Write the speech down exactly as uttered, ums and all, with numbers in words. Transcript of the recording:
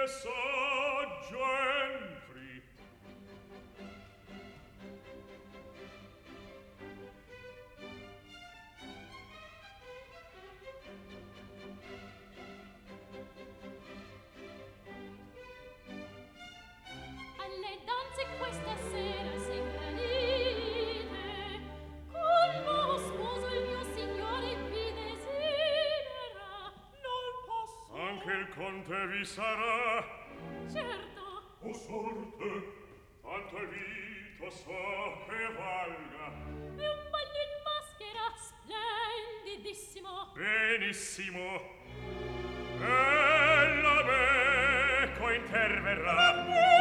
saggio entri. Alle danze questa sera sembra lite, col nuovo sposo il mio signore vi desidera. Non posso. Anche il conte vi sarà. Certo. O sorte, tanto è vito so che valga. È un bagno in maschera splendidissimo. Benissimo. E la becco interverrà.